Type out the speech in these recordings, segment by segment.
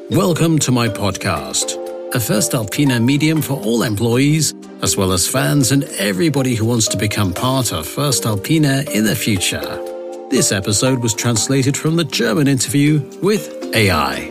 Welcome to my podcast, a voestalpine medium for all employees, as well as fans and everybody who wants to become part of voestalpine in the future. This episode was translated from the German interview with AI.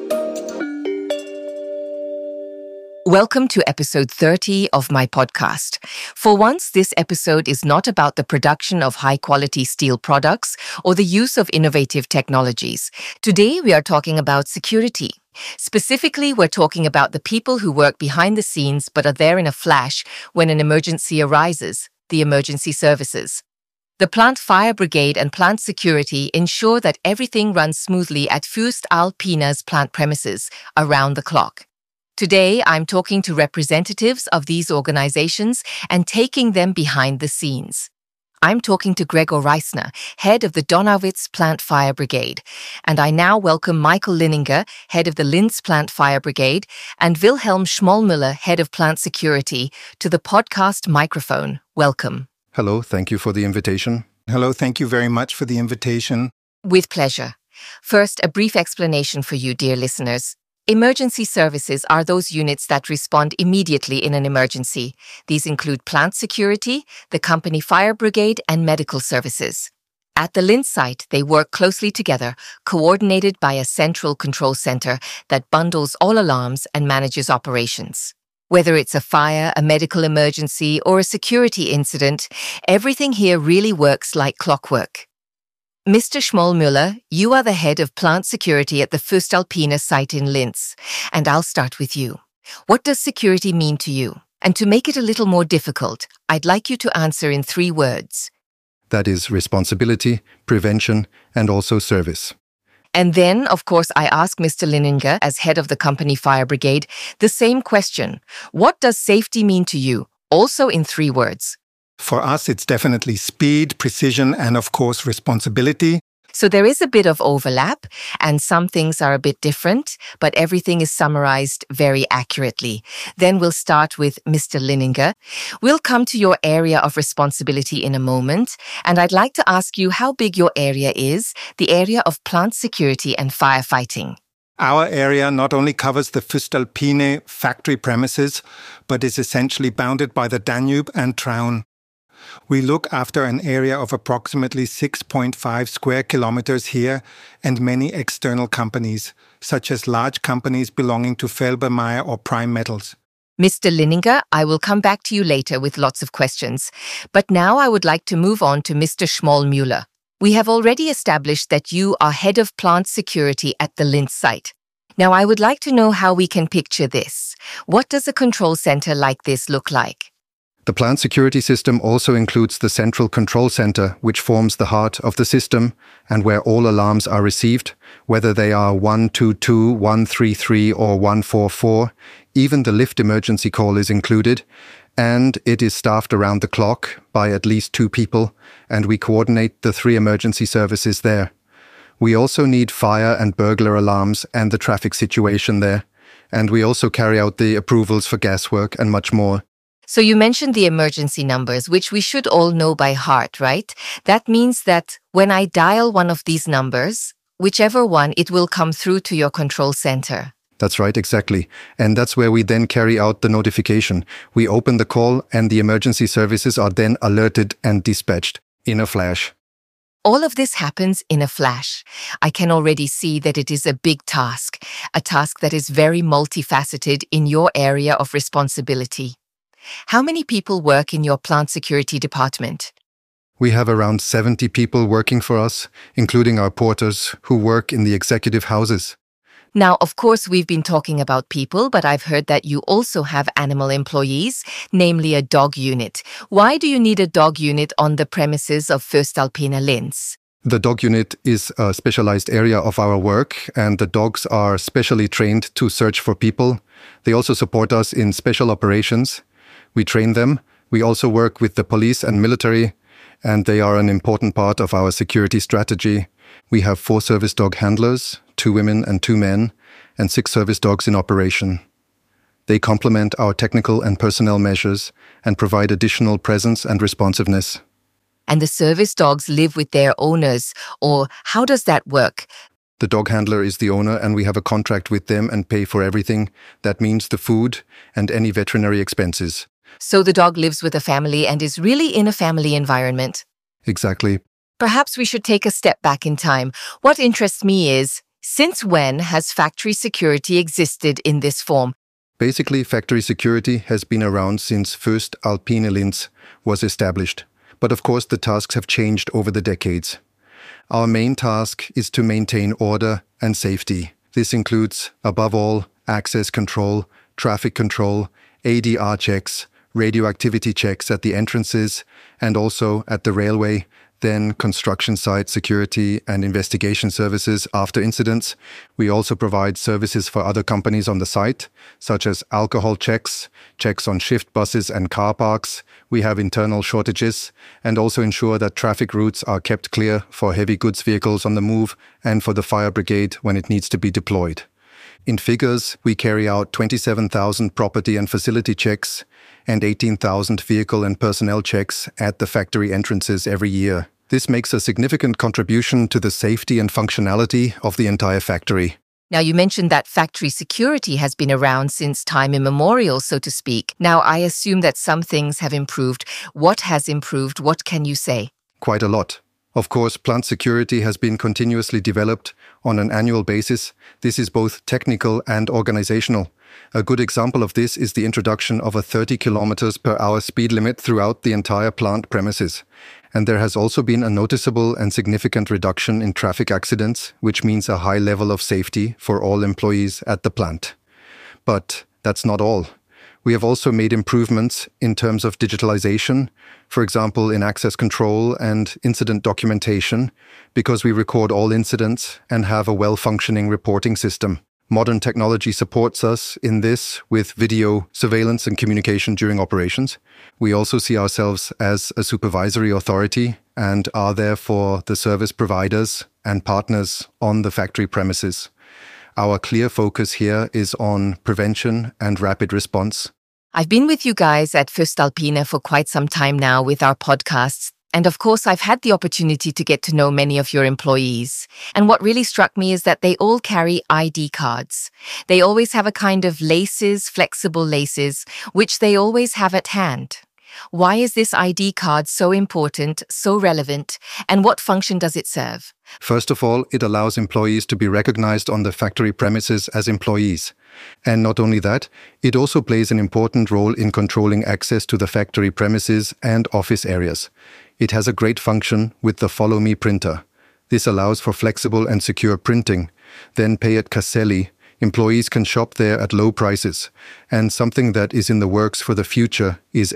Welcome to episode 30 of my podcast. For once, this episode is not about the production of high-quality steel products or the use of innovative technologies. Today, we are talking about security. Specifically, we're talking about the people who work behind the scenes but are there in a flash when an emergency arises, the emergency services. The plant fire brigade and plant security ensure that everything runs smoothly at voestalpine's plant premises around the clock. Today, I'm talking to representatives of these organizations and taking them behind the scenes. I'm talking to Gregor Reisner, head of the Donauwitz Plant Fire Brigade, and I now welcome Michael Linninger, head of the Linz Plant Fire Brigade, and Wilhelm Schmollmüller, head of Plant Security, to the podcast microphone. Welcome. Hello, thank you for the invitation. Hello, thank you very much for the invitation. With pleasure. First, a brief explanation for you, dear listeners. Emergency services are those units that respond immediately in an emergency. These include plant security, the company fire brigade, and medical services. At the Linz site, they work closely together, coordinated by a central control center that bundles all alarms and manages operations. Whether it's a fire, a medical emergency, or a security incident, everything here really works like clockwork. Mr. Schmollmüller, you are the head of plant security at the voestalpine site in Linz, and I'll start with you. What does security mean to you? And to make it a little more difficult, I'd like you to answer in 3 words. That is responsibility, prevention, and also service. And then, of course, I ask Mr. Linninger, as head of the company fire brigade, the same question. What does safety mean to you? Also in 3 words. For us, it's definitely speed, precision, and of course, responsibility. So there is a bit of overlap, and some things are a bit different, but everything is summarized very accurately. Then we'll start with Mr. Linninger. We'll come to your area of responsibility in a moment, and I'd like to ask you how big your area is, the area of plant security and firefighting. Our area not only covers the voestalpine factory premises, but is essentially bounded by the Danube and Traun. We look after an area of approximately 6.5 square kilometers here and many external companies, such as large companies belonging to Felbermayr or Prime Metals. Mr. Linninger, I will come back to you later with lots of questions. But now I would like to move on to Mr. Schmollmüller. We have already established that you are head of plant security at the Linz site. Now I would like to know how we can picture this. What does a control center like this look like? The plant security system also includes the central control center, which forms the heart of the system and where all alarms are received, whether they are 122, 133 or 144. Even the lift emergency call is included, and it is staffed around the clock by at least 2 people, and we coordinate the 3 emergency services there. We also need fire and burglar alarms and the traffic situation there, and we also carry out the approvals for gas work and much more. So you mentioned the emergency numbers, which we should all know by heart, right? That means that when I dial one of these numbers, whichever one, it will come through to your control center. That's right, exactly. And that's where we then carry out the notification. We open the call and the emergency services are then alerted and dispatched in a flash. All of this happens in a flash. I can already see that it is a big task, a task that is very multifaceted in your area of responsibility. How many people work in your plant security department? We have around 70 people working for us, including our porters who work in the executive houses. Now, of course, we've been talking about people, but I've heard that you also have animal employees, namely a dog unit. Why do you need a dog unit on the premises of voestalpine Linz? The dog unit is a specialized area of our work, and the dogs are specially trained to search for people. They also support us in special operations. We train them. We also work with the police and military, and they are an important part of our security strategy. We have 4 service dog handlers, 2 women and 2 men, and 6 service dogs in operation. They complement our technical and personnel measures and provide additional presence and responsiveness. And the service dogs live with their owners, or how does that work? The dog handler is the owner and we have a contract with them and pay for everything. That means the food and any veterinary expenses. So the dog lives with a family and is really in a family environment. Exactly. Perhaps we should take a step back in time. What interests me is, since when has factory security existed in this form? Basically, factory security has been around since voestalpine Linz was established. But of course, the tasks have changed over the decades. Our main task is to maintain order and safety. This includes, above all, access control, traffic control, ADR checks, radioactivity checks at the entrances and also at the railway, then construction site security and investigation services after incidents. We also provide services for other companies on the site, such as alcohol checks, checks on shift buses and car parks. We have internal shortages and also ensure that traffic routes are kept clear for heavy goods vehicles on the move and for the fire brigade when it needs to be deployed. In figures, we carry out 27,000 property and facility checks and 18,000 vehicle and personnel checks at the factory entrances every year. This makes a significant contribution to the safety and functionality of the entire factory. Now, you mentioned that factory security has been around since time immemorial, so to speak. Now, I assume that some things have improved. What has improved? What can you say? Quite a lot. Of course, plant security has been continuously developed on an annual basis. This is both technical and organizational. A good example of this is the introduction of a 30 km per hour speed limit throughout the entire plant premises. And there has also been a noticeable and significant reduction in traffic accidents, which means a high level of safety for all employees at the plant. But that's not all. We have also made improvements in terms of digitalization, for example, in access control and incident documentation, because we record all incidents and have a well-functioning reporting system. Modern technology supports us in this with video surveillance and communication during operations. We also see ourselves as a supervisory authority and are there for the service providers and partners on the factory premises. Our clear focus here is on prevention and rapid response. I've been with you guys at voestalpine for quite some time now with our podcasts. And of course, I've had the opportunity to get to know many of your employees. And what really struck me is that they all carry ID cards. They always have a kind of laces, flexible laces, which they always have at hand. Why is this ID card so important, so relevant, and what function does it serve? First of all, it allows employees to be recognized on the factory premises as employees. And not only that, it also plays an important role in controlling access to the factory premises and office areas. It has a great function with the Follow Me printer. This allows for flexible and secure printing. Then pay at Caselli. Employees can shop there at low prices. And something that is in the works for the future is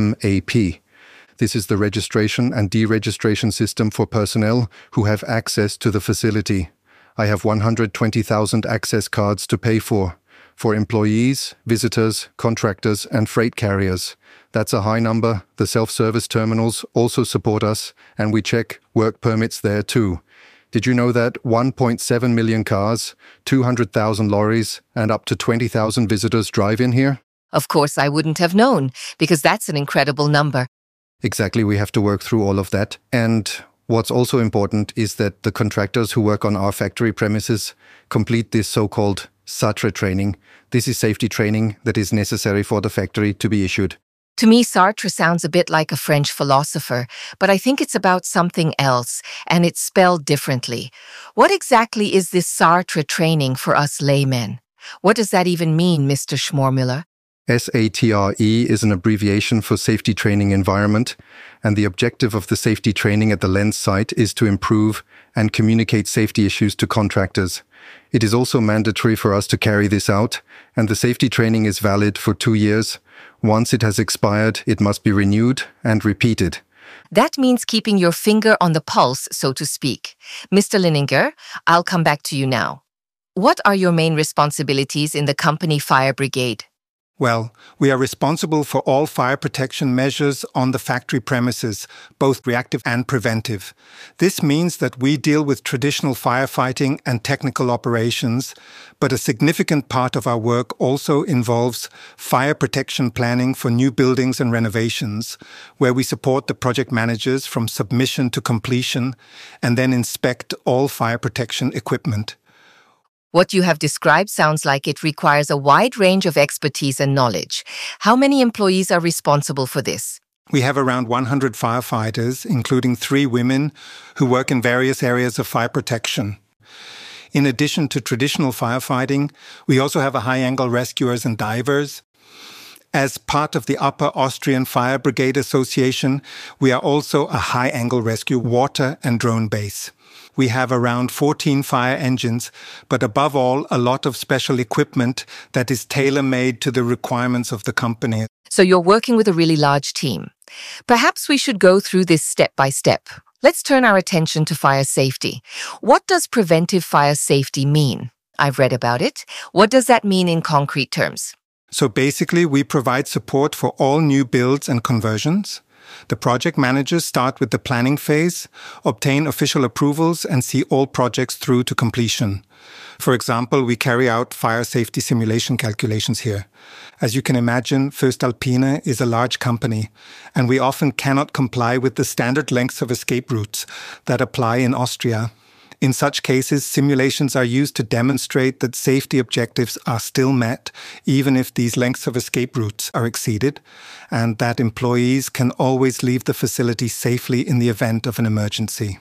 AMAP. This is the registration and deregistration system for personnel who have access to the facility. I have 120,000 access cards to pay for employees, visitors, contractors, and freight carriers. That's a high number. The self-service terminals also support us, and we check work permits there too. Did you know that 1.7 million cars, 200,000 lorries, and up to 20,000 visitors drive in here? Of course, I wouldn't have known, because that's an incredible number. Exactly, we have to work through all of that. And what's also important is that the contractors who work on our factory premises complete this so-called SATRE training. This is safety training that is necessary for the factory to be issued. To me, Sartre sounds a bit like a French philosopher, but I think it's about something else, and it's spelled differently. What exactly is this Sartre training for us laymen? What does that even mean, Mr. Schmormüller? SATRE is an abbreviation for Safety Training Environment, and the objective of the safety training at the Linz site is to improve and communicate safety issues to contractors. It is also mandatory for us to carry this out, and the safety training is valid for 2 years. Once it has expired, it must be renewed and repeated. That means keeping your finger on the pulse, so to speak. Mr. Linninger, I'll come back to you now. What are your main responsibilities in the company fire brigade? Well, we are responsible for all fire protection measures on the factory premises, both reactive and preventive. This means that we deal with traditional firefighting and technical operations, but a significant part of our work also involves fire protection planning for new buildings and renovations, where we support the project managers from submission to completion and then inspect all fire protection equipment. What you have described sounds like it requires a wide range of expertise and knowledge. How many employees are responsible for this? We have around 100 firefighters, including 3 women, who work in various areas of fire protection. In addition to traditional firefighting, we also have high-angle rescuers and divers. As part of the Upper Austrian Fire Brigade Association, we are also a high-angle rescue water and drone base. We have around 14 fire engines, but above all, a lot of special equipment that is tailor-made to the requirements of the company. So you're working with a really large team. Perhaps we should go through this step by step. Let's turn our attention to fire safety. What does preventive fire safety mean? I've read about it. What does that mean in concrete terms? So basically, we provide support for all new builds and conversions. The project managers start with the planning phase, obtain official approvals, and see all projects through to completion. For example, we carry out fire safety simulation calculations here. As you can imagine, voestalpine is a large company, and we often cannot comply with the standard lengths of escape routes that apply in Austria. In such cases, simulations are used to demonstrate that safety objectives are still met, even if these lengths of escape routes are exceeded, and that employees can always leave the facility safely in the event of an emergency.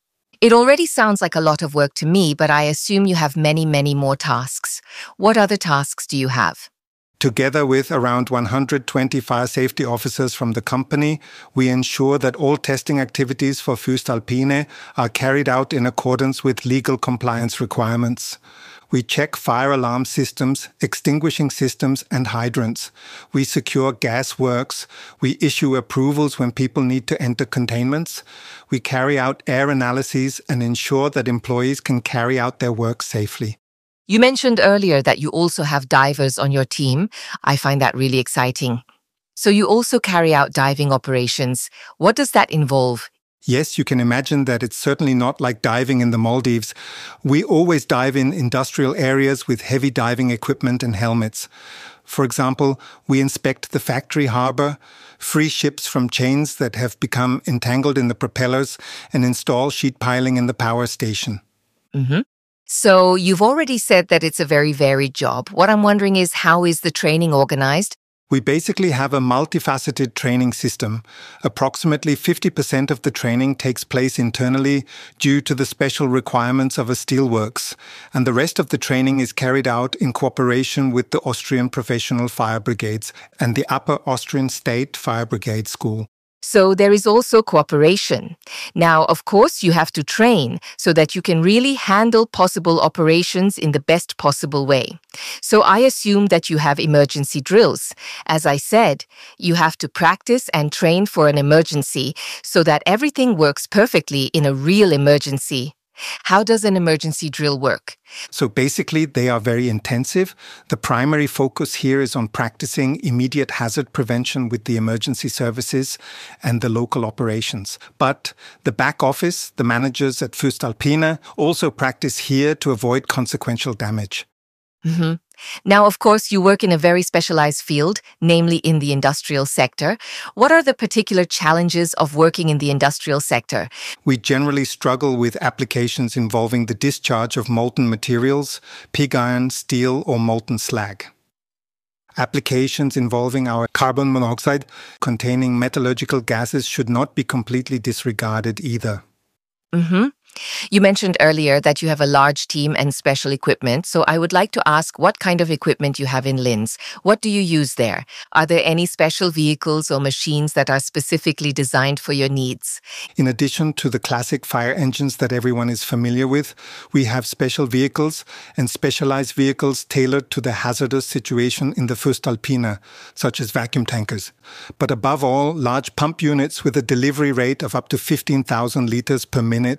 It already sounds like a lot of work to me, but I assume you have many, many more tasks. What other tasks do you have? Together with around 120 fire safety officers from the company, we ensure that all testing activities for voestalpine are carried out in accordance with legal compliance requirements. We check fire alarm systems, extinguishing systems, and hydrants. We secure gas works. We issue approvals when people need to enter containments. We carry out air analyses and ensure that employees can carry out their work safely. You mentioned earlier that you also have divers on your team. I find that really exciting. So you also carry out diving operations. What does that involve? Yes, you can imagine that it's certainly not like diving in the Maldives. We always dive in industrial areas with heavy diving equipment and helmets. For example, we inspect the factory harbor, free ships from chains that have become entangled in the propellers, and install sheet piling in the power station. So you've already said that it's a very varied job. What I'm wondering is, how is the training organized? We basically have a multifaceted training system. Approximately 50% of the training takes place internally due to the special requirements of a steelworks, and the rest of the training is carried out in cooperation with the Austrian Professional Fire Brigades and the Upper Austrian State Fire Brigade School. So there is also cooperation. Now, of course, you have to train so that you can really handle possible operations in the best possible way. So I assume that you have emergency drills. As I said, you have to practice and train for an emergency so that everything works perfectly in a real emergency. How does an emergency drill work? So basically, they are very intensive. The primary focus here is on practicing immediate hazard prevention with the emergency services and the local operations. But the back office, the managers at voestalpine, also practice here to avoid consequential damage. Now, of course, you work in a very specialized field, namely in the industrial sector. What are the particular challenges of working in the industrial sector? We generally struggle with applications involving the discharge of molten materials, pig iron, steel, or molten slag. Applications involving our carbon monoxide containing metallurgical gases should not be completely disregarded either. You mentioned earlier that you have a large team and special equipment, so I would like to ask what kind of equipment you have in Linz. What do you use there? Are there any special vehicles or machines that are specifically designed for your needs? In addition to the classic fire engines that everyone is familiar with, we have special vehicles and specialized vehicles tailored to the hazardous situation in the voestalpine, such as vacuum tankers. But above all, large pump units with a delivery rate of up to 15,000 liters per minute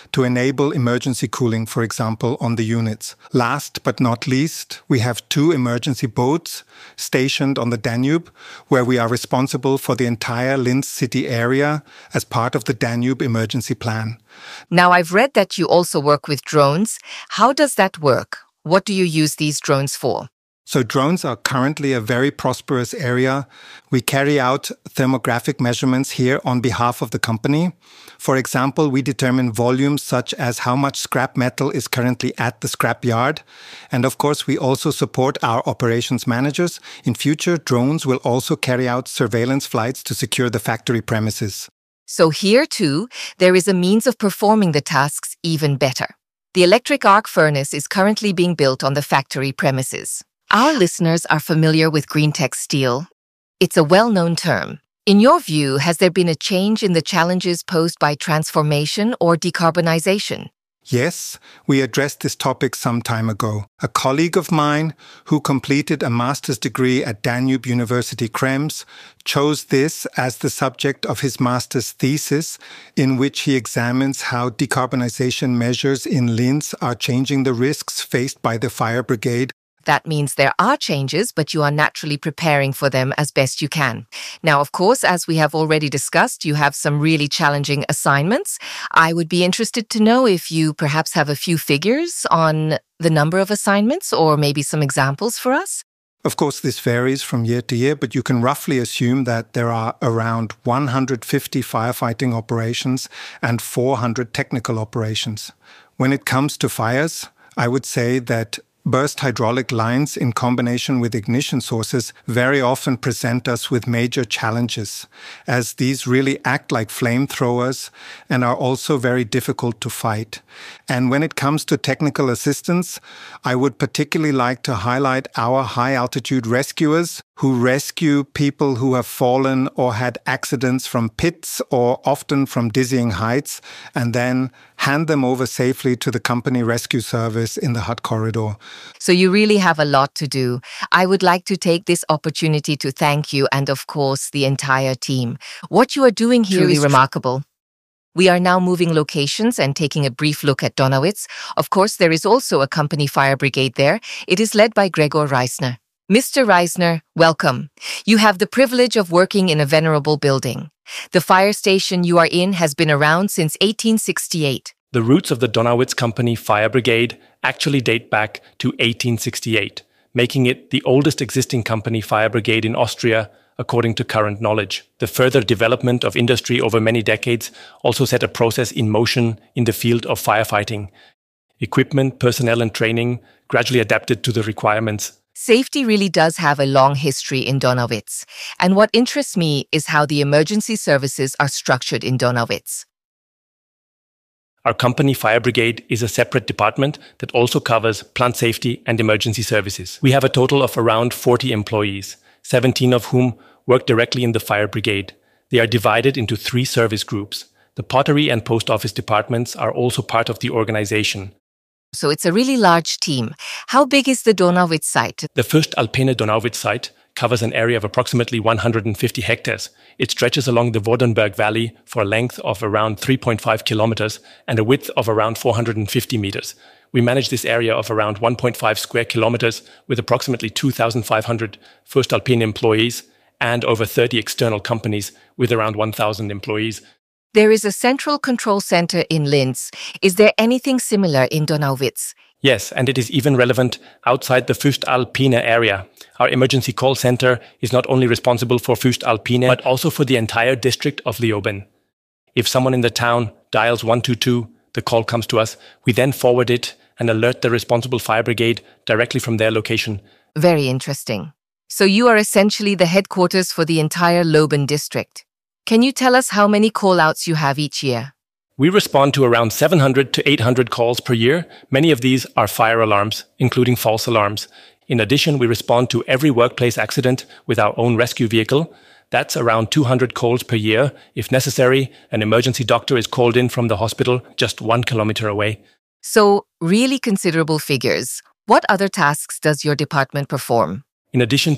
to enable emergency cooling, for example, on the units. Last but not least, we have 2 emergency boats stationed on the Danube, where we are responsible for the entire Linz city area as part of the Danube emergency plan. Now, I've read that you also work with drones. How does that work? What do you use these drones for? So drones are currently a very prosperous area. We carry out thermographic measurements here on behalf of the company. For example, we determine volumes such as how much scrap metal is currently at the scrap yard. And of course, we also support our operations managers. In future, drones will also carry out surveillance flights to secure the factory premises. So here, too, there is a means of performing the tasks even better. The electric arc furnace is currently being built on the factory premises. Our listeners are familiar with Greentech steel. It's a well-known term. In your view, has there been a change in the challenges posed by transformation or decarbonization? Yes, we addressed this topic some time ago. A colleague of mine who completed a master's degree at Danube University Krems chose this as the subject of his master's thesis, in which he examines how decarbonization measures in Linz are changing the risks faced by the fire brigade. That means there are changes, but you are naturally preparing for them as best you can. Now, of course, as we have already discussed, you have some really challenging assignments. I would be interested to know if you perhaps have a few figures on the number of assignments or maybe some examples for us. Of course, this varies from year to year, but you can roughly assume that there are around 150 firefighting operations and 400 technical operations. When it comes to fires, I would say that burst hydraulic lines in combination with ignition sources very often present us with major challenges, as these really act like flamethrowers and are also very difficult to fight. And when it comes to technical assistance, I would particularly like to highlight our high-altitude rescuers who rescue people who have fallen or had accidents from pits or often from dizzying heights, and then hand them over safely to the company rescue service in the hut corridor. So you really have a lot to do. I would like to take this opportunity to thank you and, of course, the entire team. What you are doing here is remarkable. We are now moving locations and taking a brief look at Donawitz. Of course, there is also a company fire brigade there. It is led by Gregor Reisner. Mr. Reisner, welcome. You have the privilege of working in a venerable building. The fire station you are in has been around since 1868. The roots of the Donawitz Company Fire Brigade actually date back to 1868, making it the oldest existing company fire brigade in Austria, according to current knowledge. The further development of industry over many decades also set a process in motion in the field of firefighting. Equipment, personnel, and training gradually adapted to the requirements. Safety really does have a long history in Donawitz. And what interests me is how the emergency services are structured in Donawitz. Our company fire brigade is a separate department that also covers plant safety and emergency services. We have a total of around 40 employees, 17 of whom work directly in the fire brigade. They are divided into 3 service groups. The pottery and post office departments are also part of the organization. So it's a really large team. How big is the Donawitz site? The Fürstalpine Donawitz site covers an area of approximately 150 hectares. It stretches along the Wodenberg Valley for a length of around 3.5 kilometers and a width of around 450 meters. We manage this area of around 1.5 square kilometers with approximately 2,500 Fürstalpine employees and over 30 external companies with around 1,000 employees. There is a central control center in Linz. Is there anything similar in Donawitz? Yes, and it is even relevant outside the Fürstalpine area. Our emergency call center is not only responsible for Fürstalpine, but also for the entire district of Leoben. If someone in the town dials 122, the call comes to us. We then forward it and alert the responsible fire brigade directly from their location. Very interesting. So you are essentially the headquarters for the entire Leoben district. Can you tell us how many call-outs you have each year? We respond to around 700 to 800 calls per year. Many of these are fire alarms, including false alarms. In addition, we respond to every workplace accident with our own rescue vehicle. That's around 200 calls per year. If necessary, an emergency doctor is called in from the hospital just 1 kilometer away. So, really considerable figures. What other tasks does your department perform? In addition to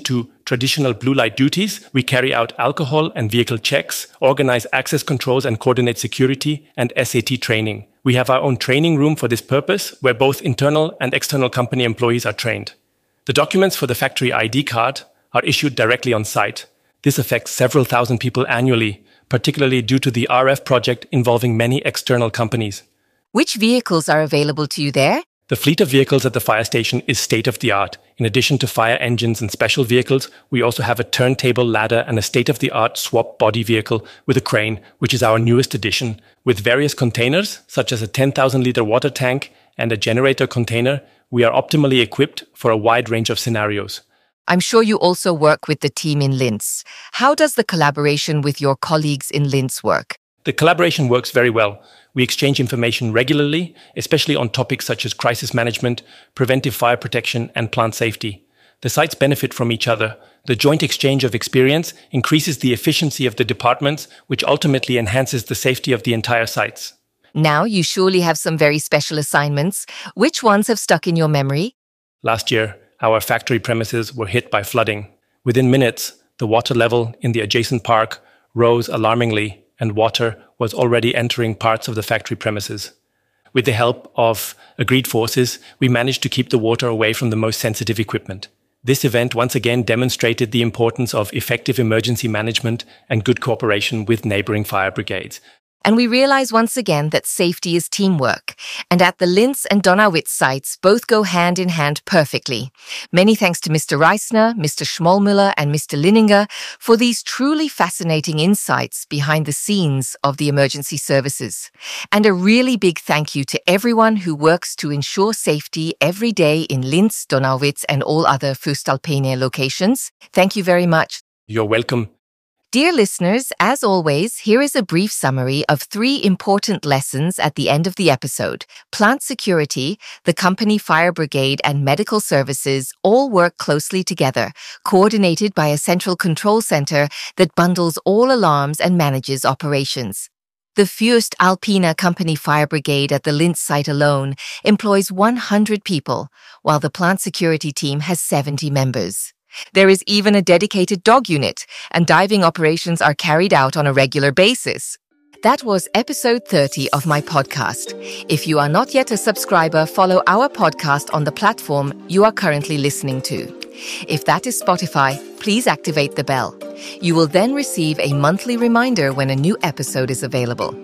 traditional blue light duties, we carry out alcohol and vehicle checks, organize access controls and coordinate security, and SAT training. We have our own training room for this purpose, where both internal and external company employees are trained. The documents for the factory ID card are issued directly on site. This affects several thousand people annually, particularly due to the RF project involving many external companies. Which vehicles are available to you there? The fleet of vehicles at the fire station is state-of-the-art. In addition to fire engines and special vehicles, we also have a turntable ladder and a state-of-the-art swap body vehicle with a crane, which is our newest addition. With various containers, such as a 10,000-liter water tank and a generator container, we are optimally equipped for a wide range of scenarios. I'm sure you also work with the team in Linz. How does the collaboration with your colleagues in Linz work? The collaboration works very well. We exchange information regularly, especially on topics such as crisis management, preventive fire protection, and plant safety. The sites benefit from each other. The joint exchange of experience increases the efficiency of the departments, which ultimately enhances the safety of the entire sites. Now you surely have some very special assignments. Which ones have stuck in your memory? Last year, our factory premises were hit by flooding. Within minutes, the water level in the adjacent park rose alarmingly, and water was already entering parts of the factory premises. With the help of agreed forces, we managed to keep the water away from the most sensitive equipment. This event once again demonstrated the importance of effective emergency management and good cooperation with neighboring fire brigades. And we realize once again that safety is teamwork. And at the Linz and Donauwitz sites, both go hand in hand perfectly. Many thanks to Mr. Reisner, Mr. Schmollmüller, and Mr. Linninger for these truly fascinating insights behind the scenes of the emergency services. And a really big thank you to everyone who works to ensure safety every day in Linz, Donauwitz, and all other Voestalpine locations. Thank you very much. You're welcome. Dear listeners, as always, here is a brief summary of 3 important lessons at the end of the episode. Plant security, the company fire brigade, and medical services all work closely together, coordinated by a central control center that bundles all alarms and manages operations. The Voestalpine Company Fire Brigade at the Linz site alone employs 100 people, while the plant security team has 70 members. There is even a dedicated dog unit, and diving operations are carried out on a regular basis. That was episode 30 of my podcast. If you are not yet a subscriber, follow our podcast on the platform you are currently listening to. If that is Spotify, please activate the bell. You will then receive a monthly reminder when a new episode is available.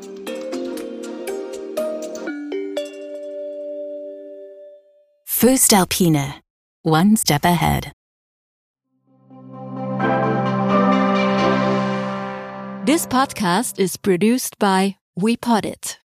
Voestalpine, one step ahead. This podcast is produced by WePod It.